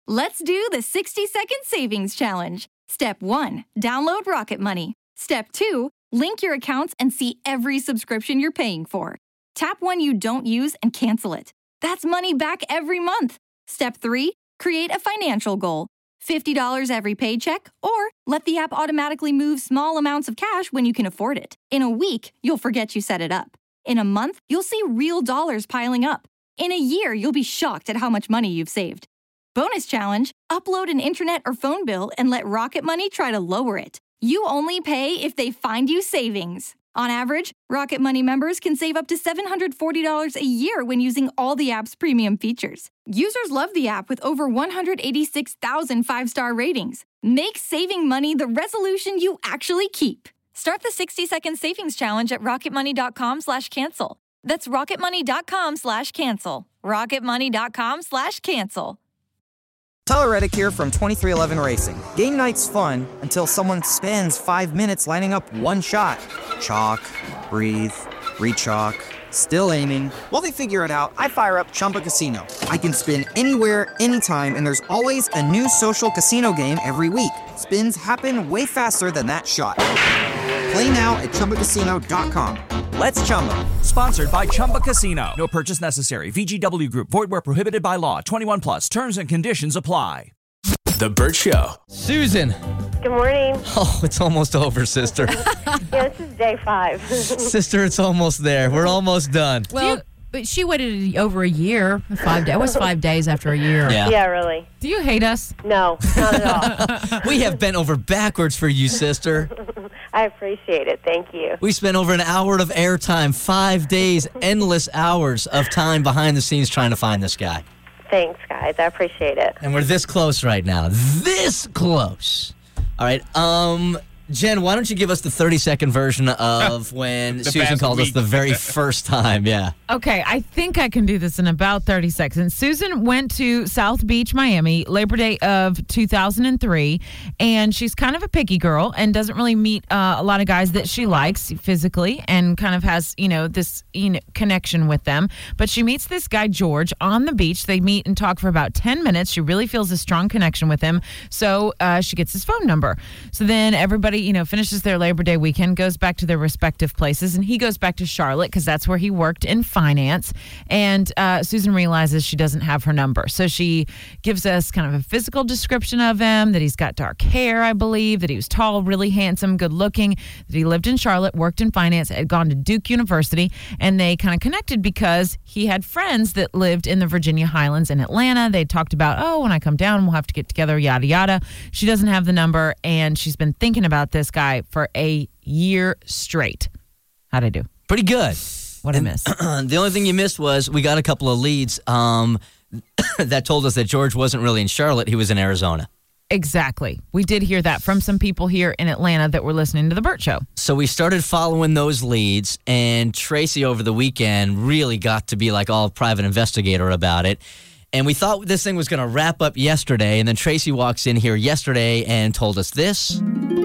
Let's do the 60-second savings challenge. Step 1, download Rocket Money. Step 2, link your accounts and see every subscription you're paying for. Tap one you don't use and cancel it. That's money back every month. Step 3, create a financial goal. $50 every paycheck, or let the app automatically move small amounts of cash when you can afford it. In a week, you'll forget you set it up. In a month, you'll see real dollars piling up. In a year, you'll be shocked at how much money you've saved. Bonus challenge, upload an internet or phone bill and let Rocket Money try to lower it. You only pay if they find you savings. On average, Rocket Money members can save up to $740 a year when using all the app's premium features. Users love the app with over 186,000 five-star ratings. Make saving money the resolution you actually keep. Start the 60-second savings challenge at rocketmoney.com/cancel. That's rocketmoney.com/cancel. rocketmoney.com/cancel. Tyler Reddick here from 2311 Racing. Game night's fun until someone spends 5 minutes lining up one shot. Chalk, breathe, re-chalk, still aiming. While they figure it out, I fire up Chumba Casino. I can spin anywhere, anytime, and there's always a new social casino game every week. Spins happen way faster than that shot. Play now at ChumbaCasino.com. Let's Chumba. Sponsored by Chumba Casino. No purchase necessary. VGW Group. Void where prohibited by law. 21 plus. Terms and conditions apply. The Burt Show. Susan. Good morning. Oh, it's almost over, sister. Yeah, this is day 5. Sister, it's almost there. We're almost done. Well, but she waited over a year. 5 days. It was 5 days after a year. Yeah, really. Do you hate us? No, not at all. We have bent over backwards for you, sister. I appreciate it. Thank you. We spent over an hour of airtime, 5 days, endless hours of time behind the scenes trying to find this guy. Thanks, guys. I appreciate it. And we're this close right now. This close. All right. Jen, why don't you give us the 30-second version of when Susan called us the very first time? Yeah. Okay, I think I can do this in about 30 seconds. Susan went to South Beach, Miami, Labor Day of 2003, and she's kind of a picky girl and doesn't really meet a lot of guys that she likes physically and kind of has, this connection with them. But she meets this guy, George, on the beach. They meet and talk for about 10 minutes. She really feels a strong connection with him, so she gets his phone number. So then everybody finishes their Labor Day weekend, goes back to their respective places, and he goes back to Charlotte because that's where he worked in finance. And Susan realizes she doesn't have her number. So she gives us kind of a physical description of him, that he's got dark hair, I believe, that he was tall, really handsome, good looking, that he lived in Charlotte, worked in finance, had gone to Duke University, and they kind of connected because he had friends that lived in the Virginia Highlands in Atlanta. They talked about, when I come down, we'll have to get together, yada, yada. She doesn't have the number, and she's been thinking about this guy for a year straight. How'd I do? Pretty good. What I missed? The only thing you missed was we got a couple of leads that told us that George wasn't really in Charlotte. He was in Arizona. Exactly. We did hear that from some people here in Atlanta that were listening to The Burt Show. So we started following those leads, and Tracy over the weekend really got to be like all private investigator about it. And we thought this thing was going to wrap up yesterday, and then Tracy walks in here yesterday and told us this.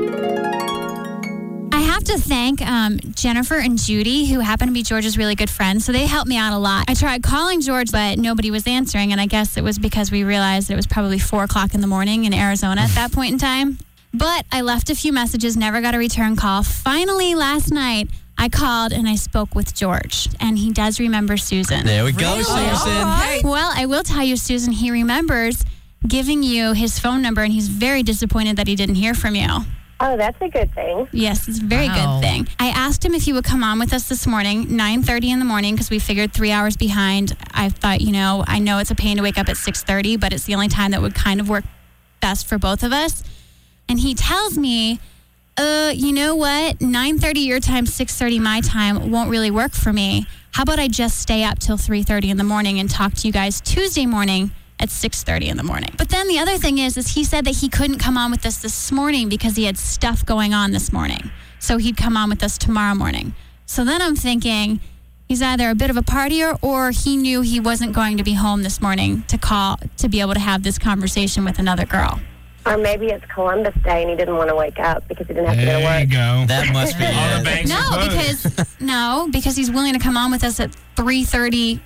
I have to thank Jennifer and Judy, who happen to be George's really good friends. So they helped me out a lot. I tried calling George, but nobody was answering. And I guess it was because we realized that it was probably 4 o'clock in the morning in Arizona at that point in time. But I left a few messages, never got a return call. Finally, last night, I called and I spoke with George. And he does remember Susan. There we go, Really? Susan. Right. Well, I will tell you, Susan, he remembers giving you his phone number, and he's very disappointed that he didn't hear from you. Oh, that's a good thing. Yes, it's a very good thing. I asked him if he would come on with us this morning, 9:30 in the morning, because we figured 3 hours behind. I thought, I know it's a pain to wake up at 6:30, but it's the only time that would kind of work best for both of us. And he tells me, you know what? 9:30 your time, 6:30 my time won't really work for me. How about I just stay up till 3:30 in the morning and talk to you guys Tuesday morning at 6:30 in the morning. But then the other thing is he said that he couldn't come on with us this morning because he had stuff going on this morning. So he'd come on with us tomorrow morning. So then I'm thinking he's either a bit of a partier or he knew he wasn't going to be home this morning to call to be able to have this conversation with another girl. Or maybe it's Columbus Day and he didn't want to wake up because he didn't have to go to work. There you go. That must be All the it. banks are closed. because he's willing to come on with us at 3:30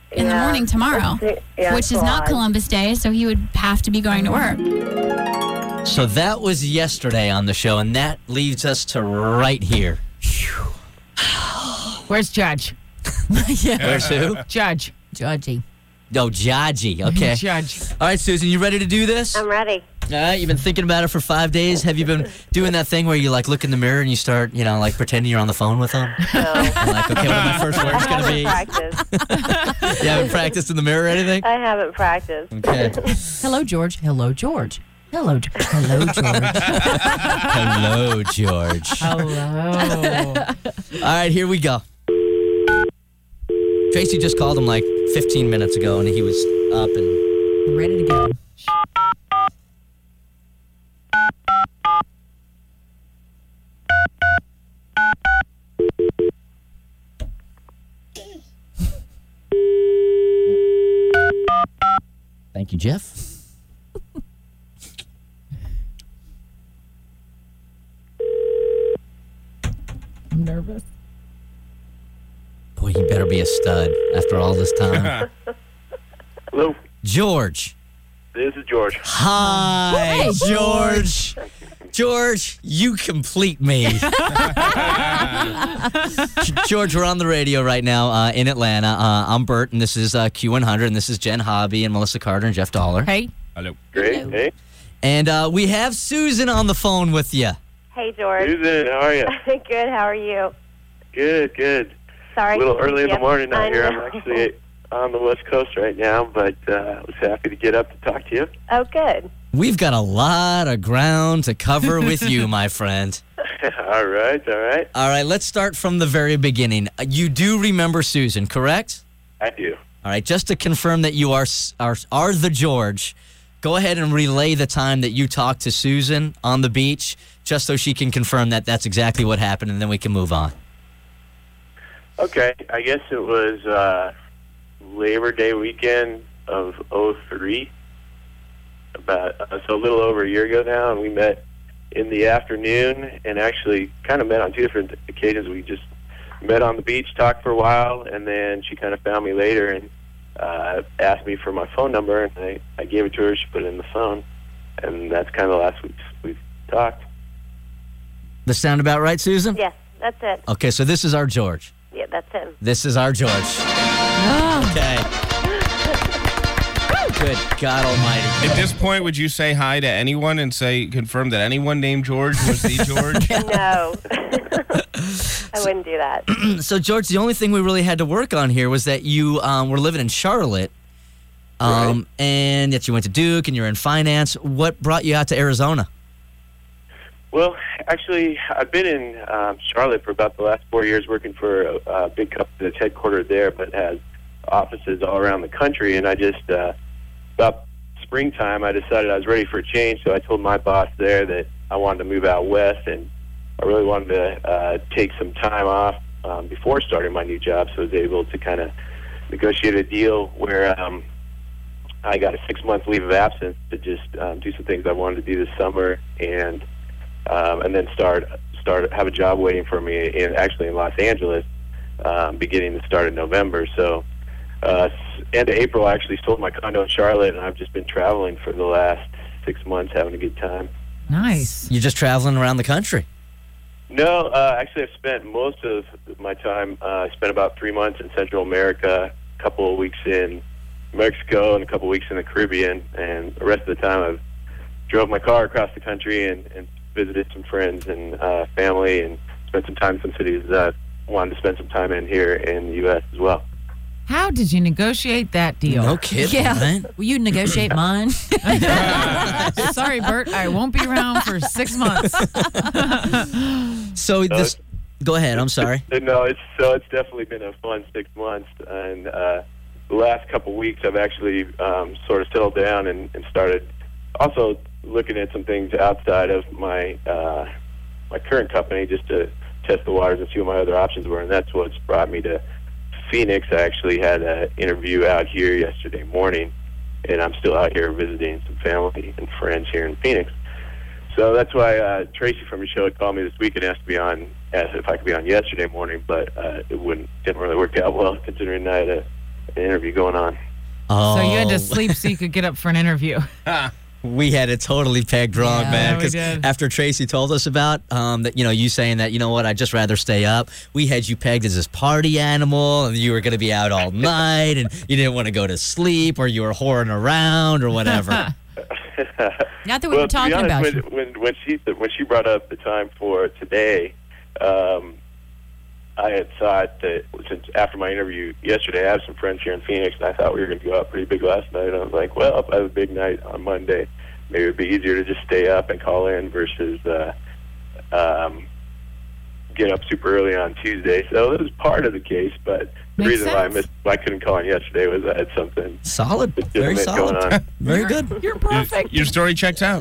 in the morning tomorrow, Yeah, which is it's a not lot. Columbus Day, so he would have to be going to work. So that was yesterday on the show, and that leads us to right here. Where's Judge? Where's who? Judge. Judgy. Oh, Jaji. Okay. Judge. All right, Susan, you ready to do this? I'm ready. All right, you've been thinking about it for 5 days. Have you been doing that thing where you like look in the mirror and you start, pretending you're on the phone with them? No. And like, okay, what are my first words going to be? Practice. You haven't practiced in the mirror or anything? I haven't practiced. Okay. Hello, George. Hello, George. Hello, hello, George. Hello, George. Hello. All right, here we go. Tracy just called him like 15 minutes ago, and he was up and Ready to go. Thank you, Jeff. I'm nervous. Boy, he better be a stud after all this time. Hello, George. this is George. Hi, Hey, George. George, you complete me. George, we're on the radio right now in Atlanta. I'm Bert, and this is Q100, and this is Jen Hobby and Melissa Carter and Jeff Dollar. Hey. Great. Hey, And we have Susan on the phone with you. Hey, George. Susan, how are you? Good. How are you? Good. Sorry. A little early in the Yep, morning I out here. know. I'm actually on the West Coast right now, but I was happy to get up to talk to you. Oh, good. We've got a lot of ground to cover with you, my friend. All right. All right, let's start from the very beginning. You do remember Susan, correct? I do. All right, just to confirm that you are the George, go ahead and relay the time that you talked to Susan on the beach, just so she can confirm that that's exactly what happened, and then we can move on. Okay, I guess it was Labor Day weekend of '03, about so a little over a year ago now, and we met in the afternoon, and actually kind of met on two different occasions. We just met on the beach, talked for a while, and then she kind of found me later and asked me for my phone number, and I gave it to her. She put it in the phone, and that's kind of the last we've talked. Does that sound about right, Susan? Yes, that's it. Okay, so this is our George. Yeah, that's him. This is our George. Okay. Good God Almighty. At this point, would you say hi to anyone and confirm that anyone named George was the George? No. I wouldn't do that. So, George, the only thing we really had to work on here was that you were living in Charlotte, Right. and that you went to Duke and you're in finance. What brought you out to Arizona? Well, actually, I've been in Charlotte for about the last 4 years working for a big company that's headquartered there but has offices all around the country. And I just, about springtime, I decided I was ready for a change. So I told my boss there that I wanted to move out west, and I really wanted to take some time off before starting my new job. So I was able to kind of negotiate a deal where I got a 6-month leave of absence to just do some things I wanted to do this summer, and then have a job waiting for me in Los Angeles, beginning the start of November. So end of April, I actually sold my condo in Charlotte, and I've just been traveling for the last 6 months, having a good time. Nice. You're just traveling around the country. No, actually, I've spent most of my time. I spent about 3 months in Central America, a couple of weeks in Mexico, and a couple of weeks in the Caribbean. And the rest of the time, I've drove my car across the country and visited some friends and family, and spent some time in some cities that I wanted to spend some time in here in the U.S. as well. How did you negotiate that deal? No kidding, Yeah. right? Will you negotiate mine? Sorry, Bert. I won't be around for 6 months. So this... Go ahead, I'm sorry. No, it's definitely been a fun 6 months, and the last couple of weeks I've actually sort of settled down and started also looking at some things outside of my my current company, just to test the waters and see what my other options were, and that's what's brought me to Phoenix. I actually had an interview out here yesterday morning, and I'm still out here visiting some family and friends here in Phoenix. So that's why Tracy from your show had called me this week and asked if I could be on yesterday morning, but it didn't really work out well, considering I had a interview going on. Oh, So you had to sleep so you could get up for an interview. we had it totally pegged wrong, Yeah, man. we Because did. after Tracy told us about that, you saying that, you know what, I'd just rather stay up. We had you pegged as this party animal, and you were going to be out all night, and you didn't want to go to sleep, or you were whoring around, or whatever. Not that we were talking to be honest, about you. when she brought up the time for today, I had thought that since after my interview yesterday, I have some friends here in Phoenix, and I thought we were going to go out pretty big last night. I was like, well, if I have a big night on Monday, maybe it would be easier to just stay up and call in versus get up super early on Tuesday. So it was part of the case, but the Makes reason why sense. I couldn't call in yesterday was I had something Solid. Very legitimate going solid. on. Very good. You're perfect. Your story checks out.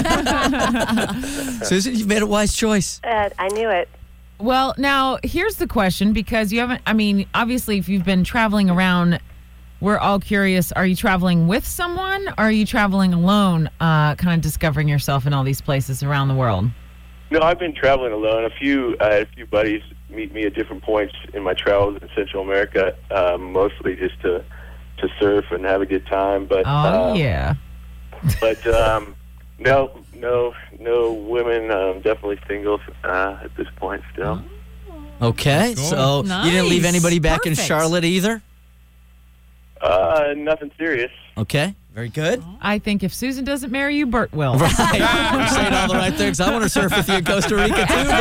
Susan, you've made a wise choice. I knew it. Well, now here's the question, because you haven't, obviously if you've been traveling around, we're all curious, are you traveling with someone, or are you traveling alone, kind of discovering yourself in all these places around the world? No, I've been traveling alone. I had a few buddies meet me at different points in my travels in Central America, mostly just to surf and have a good time. But Yeah. but no women. Definitely single at this point still. Okay, Cool. so you didn't leave Nice. anybody back in Perfect. Charlotte either? Nothing serious. Okay, very good. I think if Susan doesn't marry you, Bert will. Right. You're saying all the right things. I want to surf with you in Costa Rica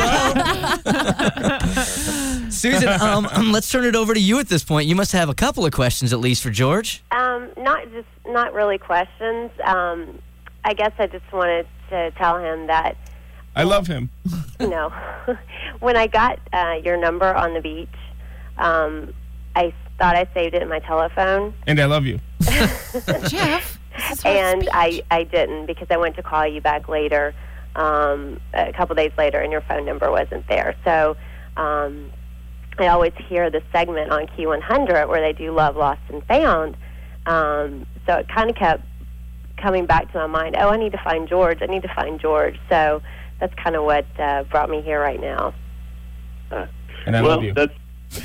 too, bro. Susan, let's turn it over to you at this point. You must have a couple of questions at least for George. Not really questions. I guess I just wanted to tell him that, I love him. when I got your number on the beach, I thought I saved it in my telephone, And I love you. Jeff, this is her and speech. I didn't, because I went to call you back later, a couple days later, and your phone number wasn't there. So I always hear the segment on Q100 where they do Love, Lost, and Found. So it kind of kept coming back to my mind, I need to find George. So that's kind of what brought me here right now. And I love you. That's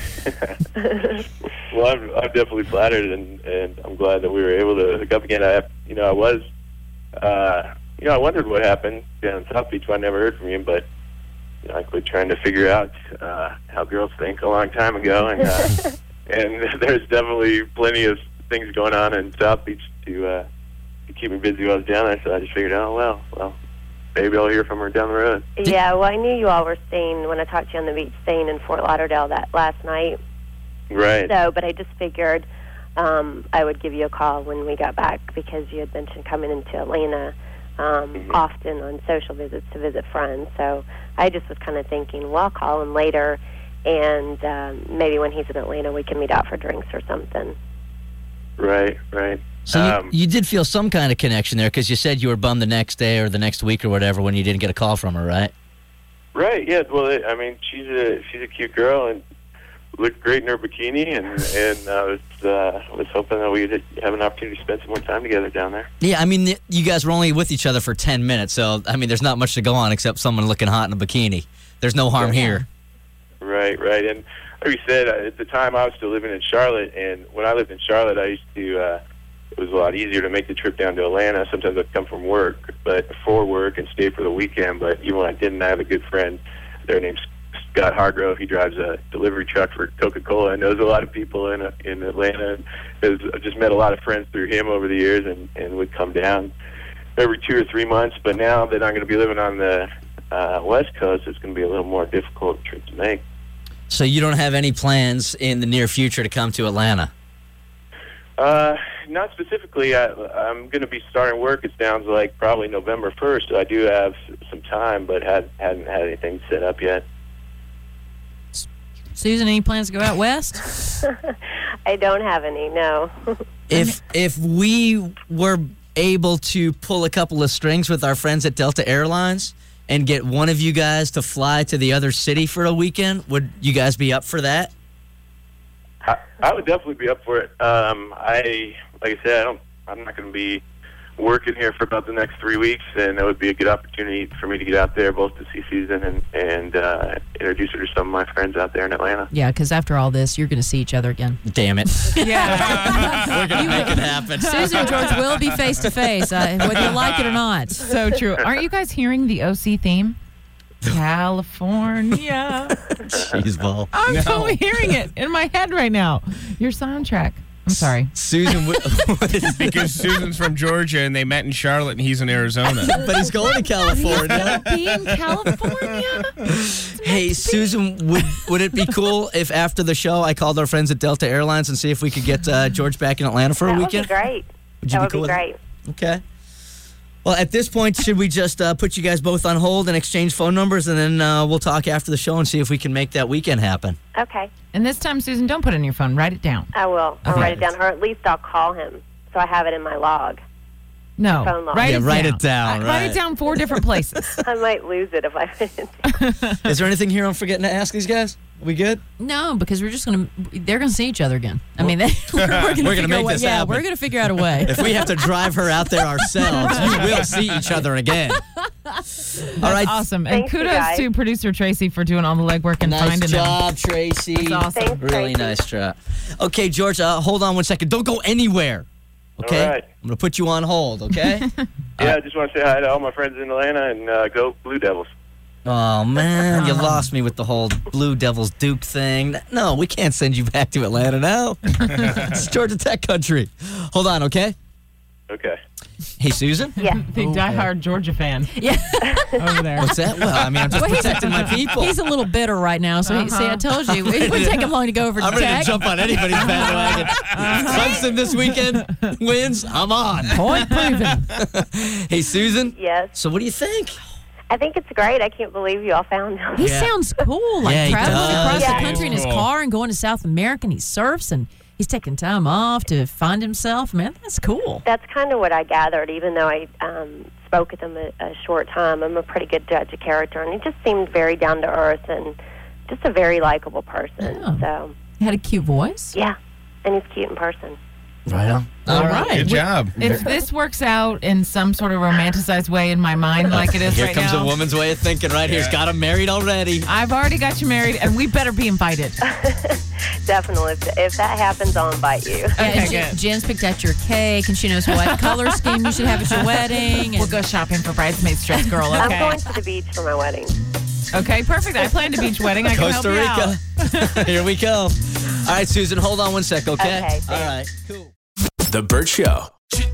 well, I'm definitely flattered, and I'm glad that we were able to hook up again. I wondered what happened down in South Beach. I never heard from you, but I quit trying to figure out how girls think a long time ago, and there's definitely plenty of things going on in South Beach to keep me busy while I was down there. So I just figured, well, maybe I'll hear from her down the road. Yeah, well, I knew you all were staying, when I talked to you on the beach, staying in Fort Lauderdale that last night. Right. So, but I just figured I would give you a call when we got back, because you had mentioned coming into Atlanta often on social visits to visit friends. So I just was kind of thinking, well, I'll call him later, and maybe when he's in Atlanta we can meet out for drinks or something. Right. So you did feel some kind of connection there, because you said you were bummed the next day or the next week or whatever when you didn't get a call from her, right? Right. Yeah. Well, she's a cute girl and looked great in her bikini, and I was hoping that we'd have an opportunity to spend some more time together down there. Yeah, you guys were only with each other for 10 minutes, so, there's not much to go on except someone looking hot in a bikini. There's no harm here. Right. And like you said, at the time I was still living in Charlotte, and when I lived in Charlotte, I used to, it was a lot easier to make the trip down to Atlanta. Sometimes I'd come from work, for work and stay for the weekend, but even when I didn't, I have a good friend there named Scott Hargrove. He drives a delivery truck for Coca-Cola and knows a lot of people in Atlanta. I've just met a lot of friends through him over the years, and would come down every 2 or 3 months. But now that I'm going to be living on the West Coast, it's going to be a little more difficult trip to make. So you don't have any plans in the near future to come to Atlanta? Not specifically. I'm going to be starting work, it sounds like, probably November 1st. So I do have some time, but hadn't had anything set up yet. Susan, any plans to go out west? I don't have any, no. If we were able to pull a couple of strings with our friends at Delta Airlines and get one of you guys to fly to the other city for a weekend, would you guys be up for that? I would definitely be up for it. Like I said, I'm not going to be working here for about the next 3 weeks, and it would be a good opportunity for me to get out there both to see Susan and introduce her to some of my friends out there in Atlanta. Yeah, because after all this, you're going to see each other again. Damn it. Yeah. We're going to make it happen. Susan and George will be face to face, whether you like it or not. So true. Aren't you guys hearing the OC theme? California. Jeez, Vol. I'm totally hearing it in my head right now. Your soundtrack. I'm sorry. Susan, Because Susan's from Georgia and they met in Charlotte and he's in Arizona. but he's going to California. Be in California. Hey, Susan, would it be cool if after the show I called our friends at Delta Airlines and see if we could get George back in Atlanta for a weekend? That would be great. Would you That be cool would with be it? great. Okay. Well, at this point, should we just put you guys both on hold and exchange phone numbers, and then we'll talk after the show and see if we can make that weekend happen? Okay. And this time, Susan, don't put it in your phone. Write it down. I will. I'll Okay. write it down, or at least I'll call him so I have it in my log. No. Phone log. Write Write it down. Write it down 4 different places. I might lose it if I didn't. Is there anything here I'm forgetting to ask these guys? Are we good? No, because they're going to see each other again. I mean, we're going to make this happen. we're going to figure out a way. If we have to drive her out there ourselves, you will see each other again. All right. Awesome. And Thank you, kudos guys. to producer Tracy for doing all the legwork and Nice finding them. job, Tracy. That's awesome. Thanks, Really Tracy. nice job. Okay, George, hold on one second. Don't go anywhere. Okay? All right. I'm going to put you on hold, okay? Yeah, I just want to say hi to all my friends in Atlanta and go Blue Devils. Oh, man, you lost me with the whole Blue Devils Duke thing. No, we can't send you back to Atlanta now. It's Georgia Tech country. Hold on, okay? Okay. Hey, Susan? Yeah. The diehard Georgia fan. Yeah. Over there. What's that? Well, I mean, I'm just protecting my people. He's a little bitter right now. So, see, I told you. It wouldn't take him long to go over to I'm ready Tech. to jump on anybody's bandwagon. Clemson this weekend wins, I'm on. Point proven. Hey, Susan? Yes. So what do you think? I think it's great. I can't believe you all found him. He Yeah. sounds cool, like Yeah, he traveling does. across Yeah. the country in his Cool. car and going to South America, and he surfs and he's taking time off to find himself. Man, that's cool. That's kind of what I gathered, even though I spoke with him a short time. I'm a pretty good judge of character, and he just seemed very down to earth and just a very likable person. Yeah. So, He had a cute voice. yeah, and he's cute in person. Right on. All right. Good job. If this works out in some sort of romanticized way in my mind like it is Here right comes now, a woman's way of thinking right here. He's got him married already. I've already got you married, and we better be invited. Definitely. If that happens, I'll invite you. Okay, Yeah, good. Jen's picked out your cake, and she knows what color scheme you should have at your wedding. We'll And go shopping for bridesmaids dress girl, I'm okay? going to the beach for my wedding. Okay, perfect. I planned a beach wedding. I can Costa help you out. Rica. Here we go. All right, Susan, hold on one sec, okay? Okay, All thanks. right, cool. The Burt Show.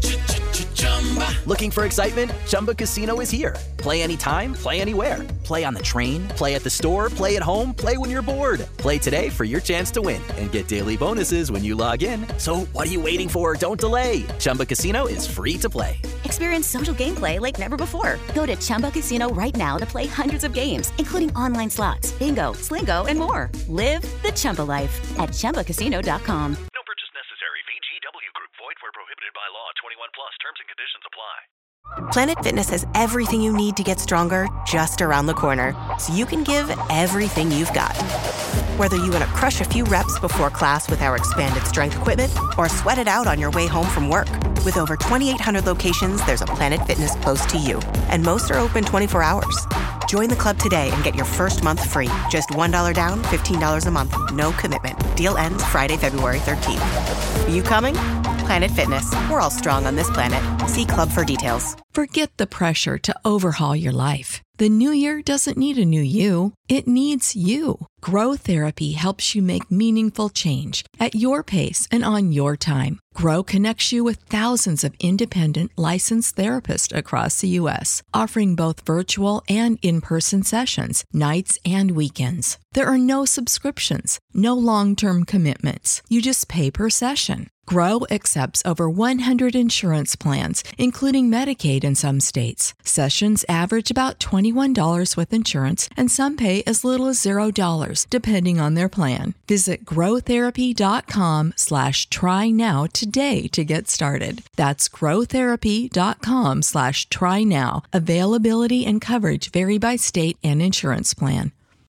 Looking for excitement? Chumba Casino is here. Play anytime, play anywhere. Play on the train, play at the store, play at home, play when you're bored. Play today for your chance to win and get daily bonuses when you log in. So what are you waiting for? Don't delay. Chumba Casino is free to play. Experience social gameplay like never before. Go to Chumba Casino right now to play hundreds of games, including online slots, bingo, Slingo, and more. Live the Chumba life at ChumbaCasino.com. No purchase necessary. VGW Group. Void where prohibited by law. 21 plus. Terms and conditions apply. Planet Fitness has everything you need to get stronger just around the corner, so you can give everything you've got. Whether you want to crush a few reps before class with our expanded strength equipment or sweat it out on your way home from work. With over 2,800 locations, there's a Planet Fitness close to you, and most are open 24 hours. Join the club today and get your first month free. Just $1 down, $15 a month. No commitment. Deal ends Friday, February 13th. You coming? Planet Fitness. We're all strong on this planet. See club for details. Forget the pressure to overhaul your life. The new year doesn't need a new you. It needs you. Grow Therapy helps you make meaningful change at your pace and on your time. Grow connects you with thousands of independent licensed therapists across the U.S., offering both virtual and in-person sessions, nights and weekends. There are no subscriptions, no long-term commitments. You just pay per session. Grow accepts over 100 insurance plans, including Medicaid in some states. Sessions average about $21 with insurance, and some pay as little as $0, depending on their plan. Visit growtherapy.com/try now today to get started. That's growtherapy.com/try now. Availability and coverage vary by state and insurance plan.